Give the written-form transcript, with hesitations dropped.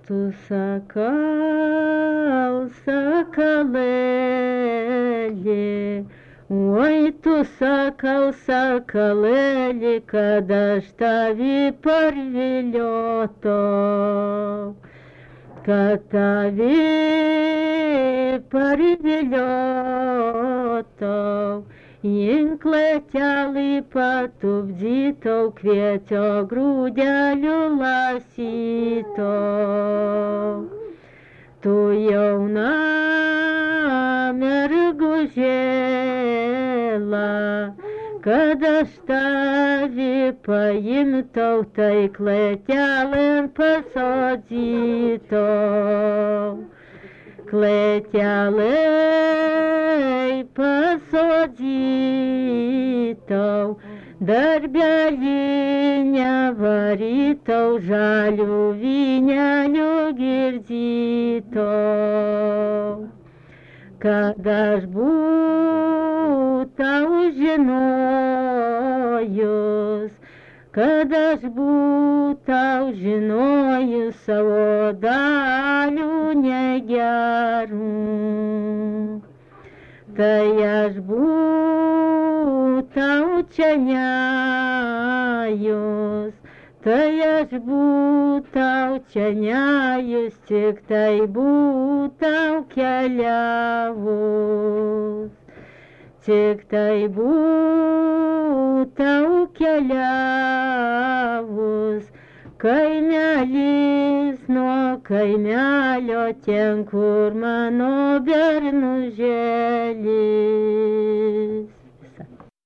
Tu sakalėlį, oi tu sakalėlį, kad aš tavį parviliotau, kad tavį parviliotau, inkletelį patupdytau, kvietio grūdelių lasytau. Tu jauna mergužėla, kad aš tavį paimtau, tai kletelėn pasodytau. Kletelėj pasodytau, darbelį nevarytau, žalių vynelių girdytau. Kad aš būtau žinojus, kad aš būtau žinojus savo dalių negerų, tai aš būtau čia nejus, tai aš būtau čia nejus, tik tai būtau keliavus, tik tai būtau keliavus, kaimelis nuo kaimelio, ten kur mano bernužėlis.